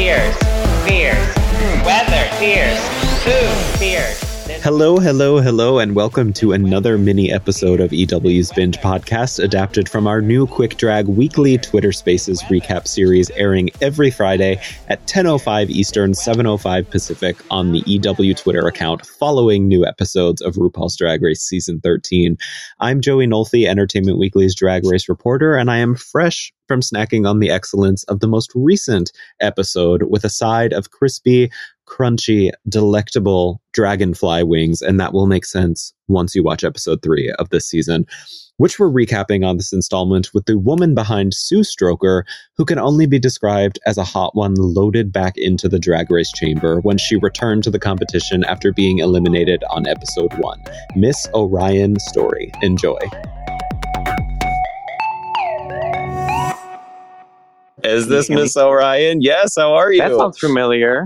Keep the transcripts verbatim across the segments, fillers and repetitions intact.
beers, beers, weather, beers, food, beers. Hello, hello, hello, and welcome to another mini episode of E W's Binge Podcast, adapted from our new Quick Drag weekly Twitter Spaces recap series, airing every Friday at ten oh five Eastern, seven oh five Pacific on the E W Twitter account, following new episodes of RuPaul's Drag Race Season thirteen. I'm Joey Nolfi, Entertainment Weekly's Drag Race reporter, and I am fresh from snacking on the excellence of the most recent episode with a side of crispy, crunchy, delectable dragonfly wings, and that will make sense once you watch episode three of this season, which we're recapping on this installment with the woman behind Sue Stroker, who can only be described as a hot one loaded back into the Drag Race chamber when she returned to the competition after being eliminated on episode one. Miss Orion Story. Enjoy. Is this Miss Orion? Yes, how are you? That sounds familiar.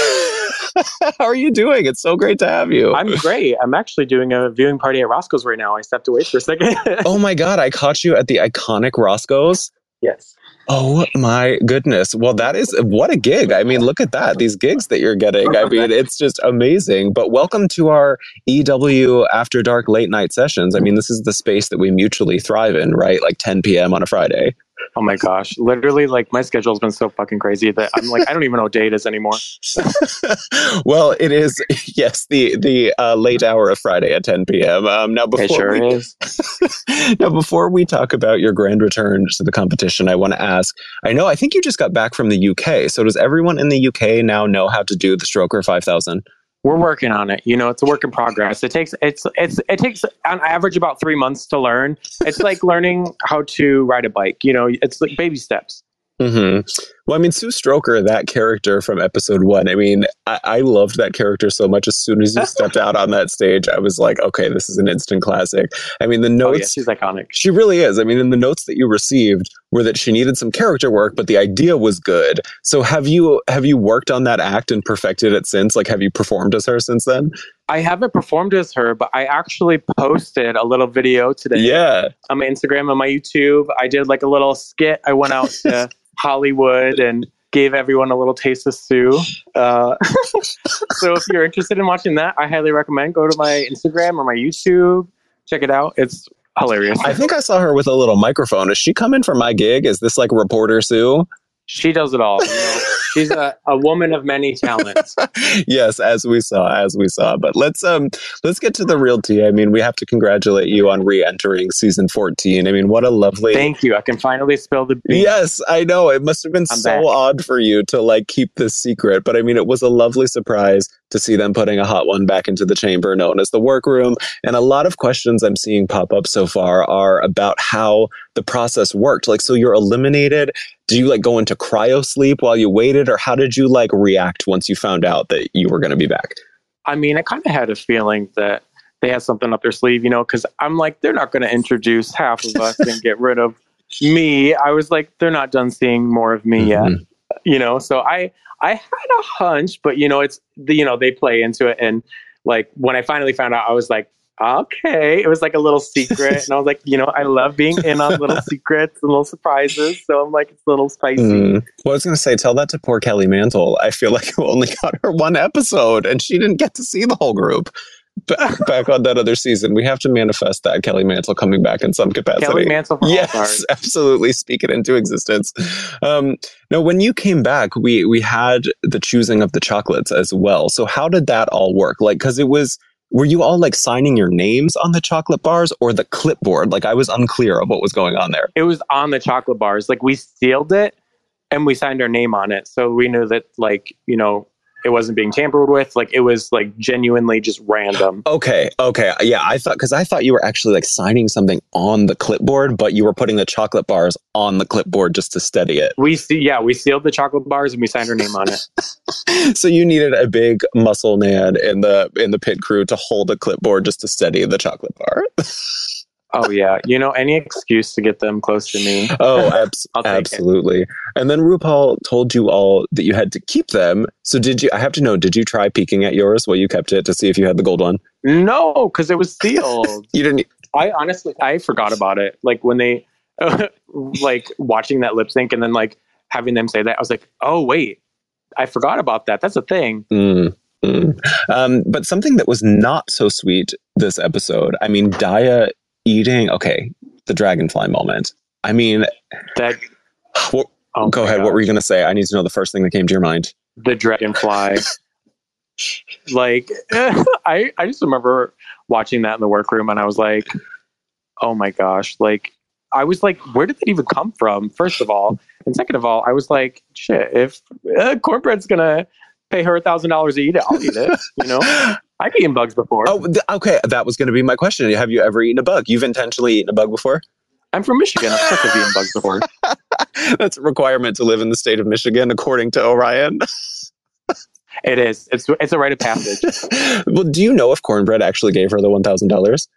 How are you doing? It's so great to have you. I'm great. I'm actually doing a viewing party at Roscoe's right now. I stepped away for a second. Oh my God, I caught you at the iconic Roscoe's. Yes. Oh my goodness. Well, that is, what a gig. I mean, look at that. These gigs that you're getting. I mean, it's just amazing. But welcome to our E W After Dark late night sessions. I mean, this is the space that we mutually thrive in, right? Like ten p.m. on a Friday. Oh my gosh. Literally, like, my schedule's been so fucking crazy that I'm like, I don't even know what day it is anymore. Well, it is, yes, the the uh, late hour of Friday at ten p.m. Um, now, before it sure we, is. Now, before we talk about your grand return to the competition, I want to ask, I know, I think you just got back from the U K. So does everyone in the U K now know how to do the Stroker five thousand? We're working on it. You know, it's a work in progress. It takes it's it's it takes on average about three months to learn. It's like learning how to ride a bike. You know, it's like baby steps. Mm-hmm. Well, I mean, Sue Stroker, that character from episode one, I mean, I, I loved that character so much. As soon as you stepped out on that stage, I was like, okay, this is an instant classic. I mean, the notes... Oh, yeah, she's iconic. She really is. I mean, in the notes that you received were that she needed some character work, but the idea was good. So have you have you worked on that act and perfected it since? Like, have you performed as her since then? I haven't performed as her, but I actually posted a little video today. Yeah. On my Instagram and my YouTube. I did like a little skit. I went out to Hollywood and gave everyone a little taste of Sue. Uh, so if you're interested in watching that, I highly recommend go to my Instagram or my YouTube. Check it out. It's hilarious. I think I saw her with a little microphone. Is she coming for my gig? Is this like reporter Sue? She does it all. You know? She's a, a woman of many talents. Yes, as we saw, as we saw. But let's um let's get to the real tea. I mean, we have to congratulate you on re-entering season fourteen. I mean, what a lovely... Thank you. I can finally spill the beans. Yes, I know. It must have been I'm so back. odd for you to like keep this secret. But I mean, it was a lovely surprise to see them putting a hot one back into the chamber known as the workroom. And a lot of questions I'm seeing pop up so far are about how the process worked. Like, so you're eliminated. Do you like go into cryo sleep while you waited, or how did you like react once you found out that you were going to be back? I mean, I kind of had a feeling that they had something up their sleeve, you know, because I'm like, they're not going to introduce half of us and get rid of me. I was like, they're not done seeing more of me Mm-hmm. yet, you know. So I, I had a hunch, but you know, it's the, you know, they play into it, and like when I finally found out, I was like, okay, it was like a little secret, and I was like, you know, I love being in on little secrets and little surprises, so I'm like, it's a little spicy. Mm. Well, I was going to say, tell that to poor Kelly Mantle. I feel like you only got her one episode, and she didn't get to see the whole group. Back, back on that other season, we have to manifest that Kelly Mantle coming back in some capacity. Kelly Mantle for yes, All-Stars. absolutely, speak it into existence. Um, now, when you came back, we we had the choosing of the chocolates as well. So how did that all work? Like, because it was, were you all like signing your names on the chocolate bars or the clipboard? Like, I was unclear of what was going on there. It was on the chocolate bars. Like, we sealed it and we signed our name on it, so we knew that, like, you know, it wasn't being tampered with. Like, it was like genuinely just random. Okay. Okay. Yeah. I thought, because I thought you were actually like signing something on the clipboard, but you were putting the chocolate bars on the clipboard just to steady it. We see, yeah, we sealed the chocolate bars and we signed our name on it. So you needed a big muscle man in the in the pit crew to hold a clipboard just to steady the chocolate bar. Oh yeah, you know, any excuse to get them close to me. Oh, abs- I'll take absolutely. It. And then RuPaul told you all that you had to keep them. So did you, I have to know, did you try peeking at yours while you kept it to see if you had the gold one? No, because it was sealed. You didn't. I honestly, I forgot about it. Like when they, like watching that lip sync and then like having them say that, I was like, oh wait, I forgot about that. That's a thing. Mm, mm. Um, but something that was not so sweet this episode. I mean, Daya eating. Okay, the dragonfly moment. I mean, That. what, Oh go my ahead. What were you gosh. going to say? I need to know the first thing that came to your mind. The dragonfly. Like, I, I just remember watching that in the workroom and I was like, oh my gosh. Like, I was like, where did that even come from? First of all. And second of all, I was like, shit, if uh, Cornbread's going to pay her a thousand dollars to eat it, I'll eat it. You know, I've eaten bugs before. Oh, th- okay. That was going to be my question. Have you ever eaten a bug? You've intentionally eaten a bug before? I'm from Michigan. Of course I've eaten bugs before. That's a requirement to live in the state of Michigan, according to Orion. It is. It's it's a rite of passage. Well, do you know if Cornbread actually gave her the one thousand dollars?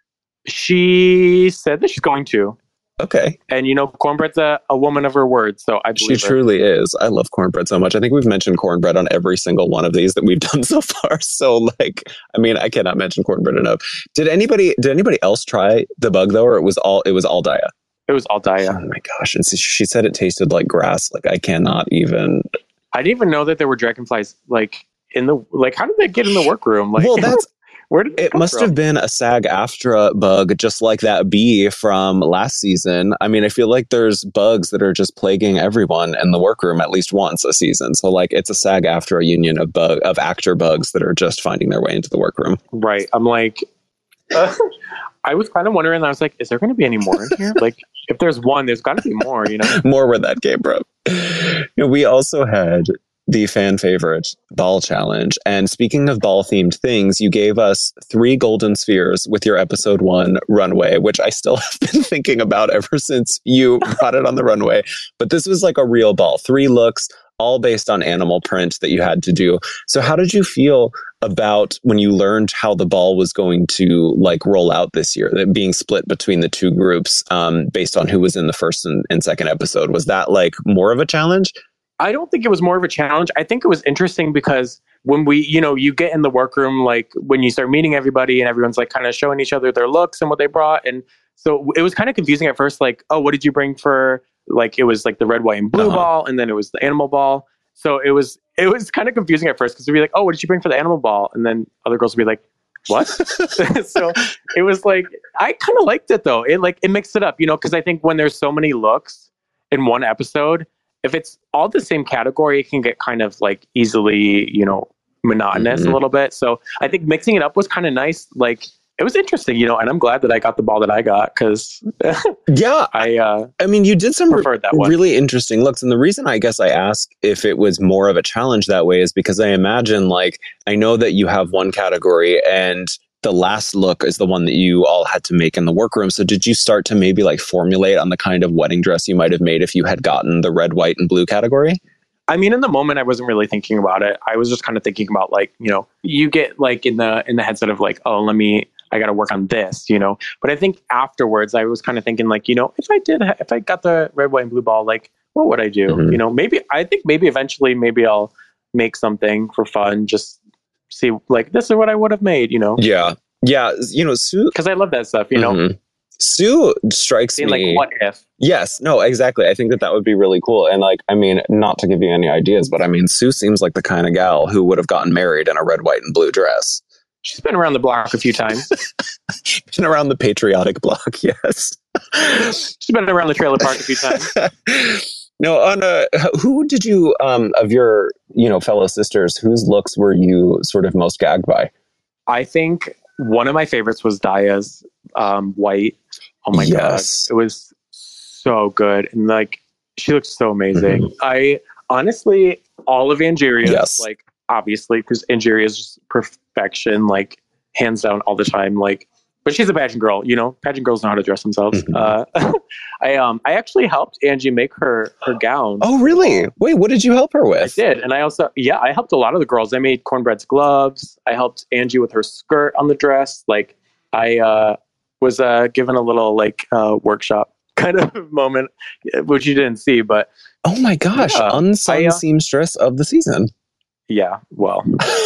She said that she's going to. Okay. And, you know, Cornbread's a, a woman of her word, so I She believe her. truly is. I love Cornbread so much. I think we've mentioned Cornbread on every single one of these that we've done so far. So, like, I mean, I cannot mention Cornbread enough. Did anybody did anybody else try the bug though, or it was all it was all Daya? It was all Daya. Oh my gosh! And so she said it tasted like grass. Like I cannot even. I didn't even know that there were dragonflies, like, in the, like, how did they get in the workroom? Like, Well, that's where did they it. come Must from? have been a SAG-AFTRA bug, just like that bee from last season. I mean, I feel like there's bugs that are just plaguing everyone in the workroom at least once a season. So, like, it's a SAG-AFTRA union of bug of actor bugs that are just finding their way into the workroom. Right. I'm like, uh, I was kind of wondering, I was like, is there going to be any more in here? Like, if there's one, there's got to be more, you know? More where that came from. You know, we also had the fan favorite ball challenge. And speaking of ball themed things, you gave us three golden spheres with your episode one runway, which I still have been thinking about ever since you brought it on the runway. But this was like a real ball, three looks, all based on animal print that you had to do. So how did you feel about when you learned how the ball was going to like roll out this year, that being split between the two groups um, based on who was in the first and, and second episode? Was that like more of a challenge? I don't think it was more of a challenge. I think it was interesting because when we, you know, you get in the workroom, like when you start meeting everybody and everyone's like kind of showing each other their looks and what they brought. And so it was kind of confusing at first, like, oh, what did you bring for, like, it was like the red, white, and blue Uh-huh. ball. And then it was the animal ball. So it was, it was kind of confusing at first because we'd be like, oh, what did you bring for the animal ball? And then other girls would be like, what? So it was like, I kind of liked it though. It like, it mixed it up, you know, because I think when there's so many looks in one episode, if it's all the same category, it can get kind of like easily, you know, monotonous Mhm. a little bit. So I think mixing it up was kind of nice. Like, it was interesting, you know, and I'm glad that I got the ball that I got because Yeah. I uh, I mean, you did some re- preferred that one. really interesting looks. And the reason I guess I ask if it was more of a challenge that way is because I imagine, like, I know that you have one category and the last look is the one that you all had to make in the workroom. So did you start to maybe like formulate on the kind of wedding dress you might have made if you had gotten the red, white, and blue category? I mean, in the moment, I wasn't really thinking about it. I was just kind of thinking about, like, you know, you get like in the in the headset of like, oh, let me, I got to work on this, you know. But I think afterwards, I was kind of thinking like, you know, if I did, if I got the red, white, and blue ball, like, what would I do? Mhm. You know, maybe I think maybe eventually, maybe I'll make something for fun, just see like this is what I would have made, you know, Yeah. Yeah. You know, Sue. because I love that stuff, you know. Mhm. Sue strikes Seeing me. like what if. Yes, no, exactly. I think that that would be really cool. And like, I mean, not to give you any ideas, but I mean, Sue seems like the kind of gal who would have gotten married in a red, white, and blue dress. She's been around the block a few times. Been around the patriotic block, yes. She's been around the trailer park a few times. No, on a, who did you, um, of your, you know, fellow sisters, whose looks were you sort of most gagged by? I think one of my favorites was Daya's um, white. Oh my Yes. god, it was so good, and like she looks so amazing. Mhm. I honestly, all of Angeria's, Yes. like obviously, because Angeria is just perfection, like hands down all the time. Like, but she's a pageant girl, you know. Pageant girls know how to dress themselves. Mhm. Uh, I um, I actually helped Angie make her her gown. Oh, really? Wait, what did you help her with? I did. And I also, yeah, I helped a lot of the girls. I made Cornbread's gloves. I helped Angie with her skirt on the dress. Like, I uh, was uh, given a little, like, uh, workshop kind of moment, which you didn't see. But Oh my gosh, Yeah, unsung I, uh, seamstress of the season. yeah, well,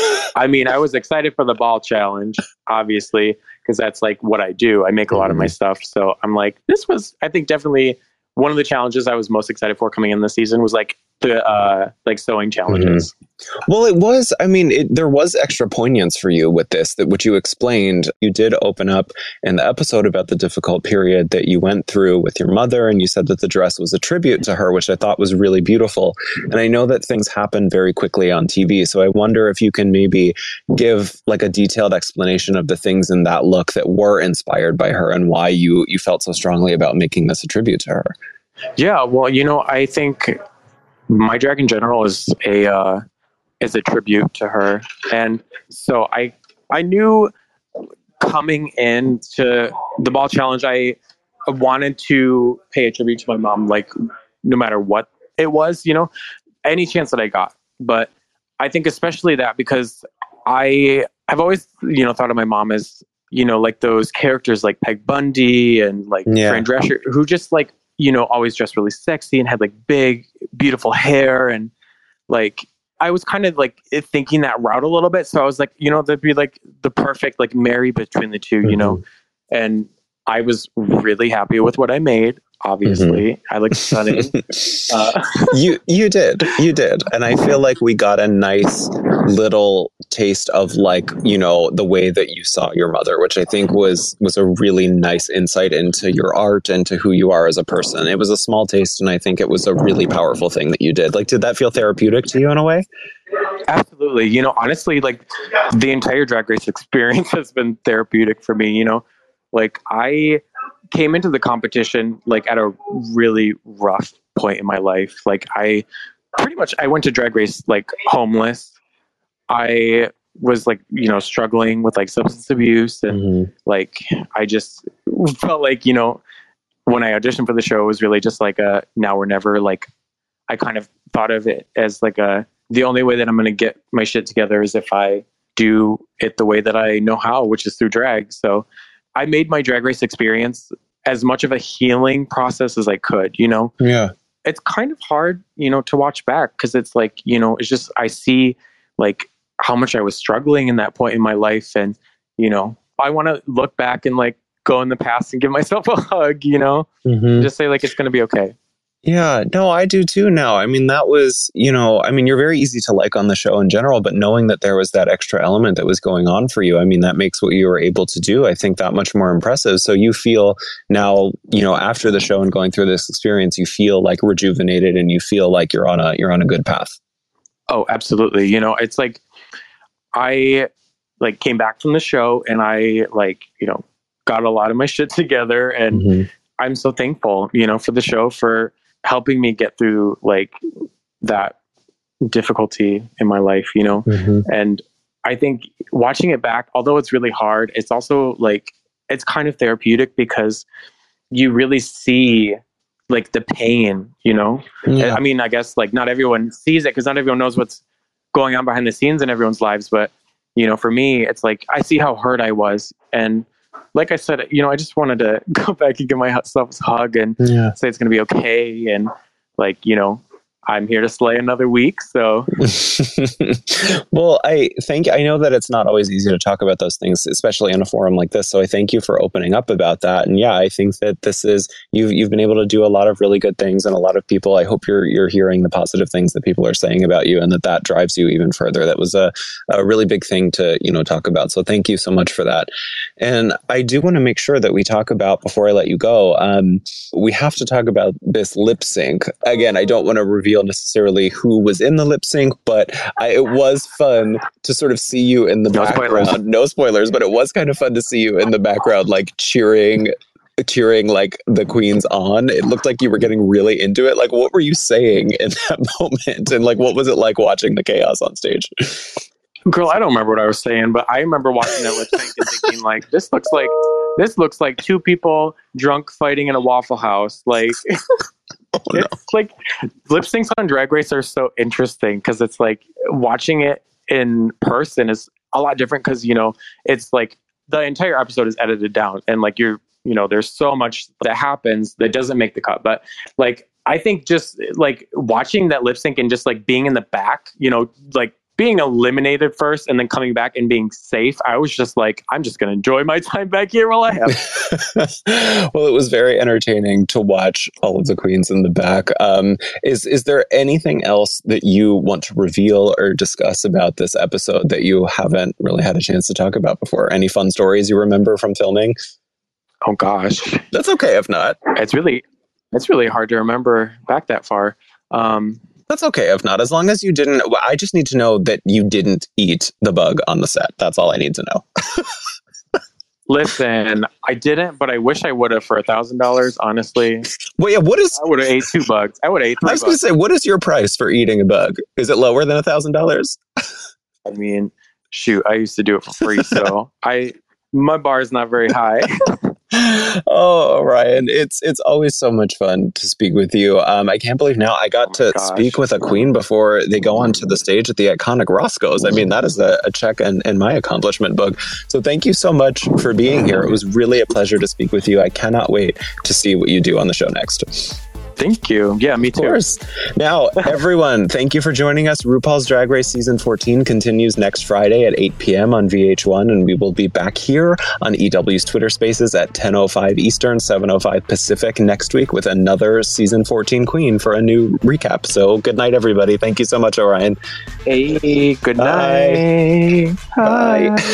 I mean, I was excited for the ball challenge, obviously, because that's like what I do. I make a lot of my stuff. So I'm like, this was, I think, definitely one of the challenges I was most excited for coming in this season was like the uh, like sewing challenges. Mm-hmm. Well, it was, I mean, it, there was extra poignance for you with this, that which you explained. You did open up in the episode about the difficult period that you went through with your mother, and you said that the dress was a tribute to her, which I thought was really beautiful. And I know that things happen very quickly on T V, so I wonder if you can maybe give like a detailed explanation of the things in that look that were inspired by her and why you, you felt so strongly about making this a tribute to her. Yeah, well, you know, I think my drag in general is a... Uh, is a tribute to her. And so I I knew coming into the ball challenge, I wanted to pay a tribute to my mom, like no matter what it was, you know, any chance that I got. But I think especially that because I have always, you know, thought of my mom as, you know, like those characters like Peg Bundy and like yeah. Fran Drescher, who just like, you know, always dressed really sexy and had like big, beautiful hair. And like, I was kind of like thinking that route a little bit. So I was like, you know, that'd be like the perfect like marry between the two, you mm-hmm. know? And I was really happy with what I made. Obviously, mm-hmm. I looked stunning. uh, you you did, you did, and I feel like we got a nice little taste of like, you know, the way that you saw your mother, which I think was was a really nice insight into your art and to who you are as a person. It was a small taste, and I think it was a really powerful thing that you did. Like, did that feel therapeutic to you in a way? Absolutely. You know, honestly, like the entire Drag Race experience has been therapeutic for me. You know, like I came into the competition like at a really rough point in my life. Like I pretty much, I went to Drag Race like homeless. I was like, you know, struggling with like substance abuse and mm-hmm. like, I just felt like, you know, when I auditioned for the show, it was really just like a now or never. Like I kind of thought of it as like a, the only way that I'm going to get my shit together is if I do it the way that I know how, which is through drag. So I made my Drag Race experience as much of a healing process as I could, you know? Yeah. It's kind of hard, you know, to watch back because it's like, you know, it's just, I see like how much I was struggling in that point in my life. And, you know, I want to look back and like go in the past and give myself a hug, you know, mm-hmm. and just say like, it's going to be okay. Yeah, no, I do too now. I mean, that was, you know, I mean, you're very easy to like on the show in general, but knowing that there was that extra element that was going on for you, I mean, that makes what you were able to do, I think, that much more impressive. So you feel now, you know, after the show and going through this experience, you feel like rejuvenated and you feel like you're on a, you're on a good path. Oh, absolutely. You know, it's like, I like came back from the show and I like, you know, got a lot of my shit together and mm-hmm. I'm so thankful, you know, for the show, for helping me get through like that difficulty in my life, you know? Mm-hmm. And I think watching it back, although it's really hard, it's also like, it's kind of therapeutic because you really see like the pain, you know? Yeah. I mean, I guess like not everyone sees it because not everyone knows what's going on behind the scenes in everyone's lives. But, you know, for me, it's like, I see how hurt I was. And like I said, you know, I just wanted to go back and give myself a hug and yeah. say it's going to be okay. And like, you know, I'm here to slay another week. So, well, I think I know that it's not always easy to talk about those things, especially in a forum like this. So I thank you for opening up about that. And yeah, I think that this is, you've, you've been able to do a lot of really good things, and a lot of people, I hope you're, you're hearing the positive things that people are saying about you and that that drives you even further. That was a, a really big thing to, you know, talk about. So thank you so much for that. And I do want to make sure that we talk about, before I let you go, um, we have to talk about this lip sync. Again, I don't want to reveal necessarily who was in the lip sync, but I, it was fun to sort of see you in the no background. Spoilers. No spoilers, but it was kind of fun to see you in the background, like cheering, cheering like the queens on. It looked like you were getting really into it. Like, what were you saying in that moment? And like, what was it like watching the chaos on stage? Girl, I don't remember what I was saying, but I remember watching that lip sync and thinking like, this looks like, this looks like two people drunk fighting in a Waffle House. Like, oh, no. It's like lip syncs on Drag Race are so interesting because it's like watching it in person is a lot different because, you know, it's like the entire episode is edited down and like you're, you know, there's so much that happens that doesn't make the cut. But like, I think just like watching that lip sync and just like being in the back, you know, like being eliminated first and then coming back and being safe, I was just like, I'm just going to enjoy my time back here while I have. Well, it was very entertaining to watch all of the queens in the back. Um, is is there anything else that you want to reveal or discuss about this episode that you haven't really had a chance to talk about before? Any fun stories you remember from filming? Oh gosh, that's okay if not. It's really, it's really hard to remember back that far. Um, That's okay if not, as long as you didn't. I just need to know that you didn't eat the bug on the set. That's all I need to know. Listen, I didn't, but I wish I would have for a thousand dollars. Honestly, well, yeah. What is? I would have ate two bugs. I would have ate. Three I was going to say, what is your price for eating a bug? Is it lower than a thousand dollars? I mean, shoot, I used to do it for free, so I my bar is not very high. Oh, Ryan, it's it's always so much fun to speak with you. Um, I can't believe now I got oh to gosh. speak with a queen before they go onto the stage at the iconic Roscoe's. I mean, that is a, a check in, in my accomplishment book. So thank you so much for being here. It was really a pleasure to speak with you. I cannot wait to see what you do on the show next. Thank you. Yeah, me too. Of course. Now, everyone, thank you for joining us. RuPaul's Drag Race Season fourteen continues next Friday at eight p.m. on V H one, and we will be back here on E W's Twitter Spaces at ten oh five Eastern, seven oh five Pacific next week with another Season fourteen queen for a new recap. So good night, everybody. Thank you so much, Orion. Hey, good night. Bye. Bye.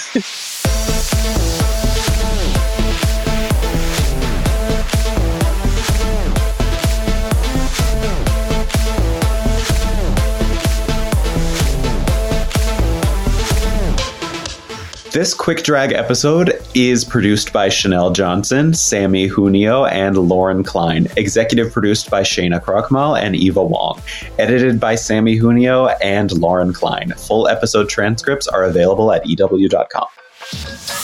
This Quick Drag episode is produced by Chanel Johnson, Sammy Junio, and Lauren Klein. Executive produced by Shayna Krochmal and Eva Wong. Edited by Sammy Junio and Lauren Klein. Full episode transcripts are available at E W dot com.